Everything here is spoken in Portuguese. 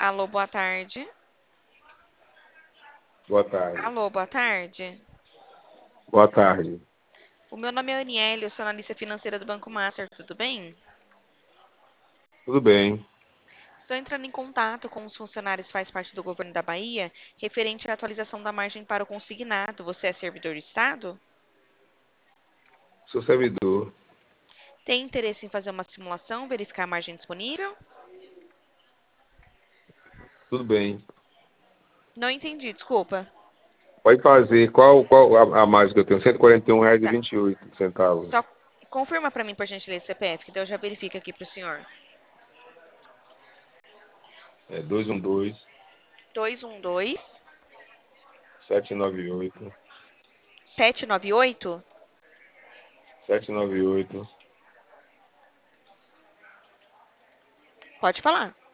Alô, boa tarde. Boa tarde. Alô, boa tarde. Boa tarde. O meu nome é Aniele, eu sou analista financeira do Banco Master, tudo bem? Tudo bem? Estou entrando em contato com os funcionários que faz parte do governo da Bahia, referente à atualização da margem para o consignado. Você é servidor do Estado? Sou servidor. Tem interesse em fazer uma simulação, verificar a margem disponível? Tudo bem. Não entendi, desculpa. Pode fazer. Qual a mais que eu tenho? R$ 141,28. Tá. 28 Só confirma para mim, por gentileza, o CPF, que daí eu já verifico aqui para o senhor. É 212 212 798 798? 798 Pode falar.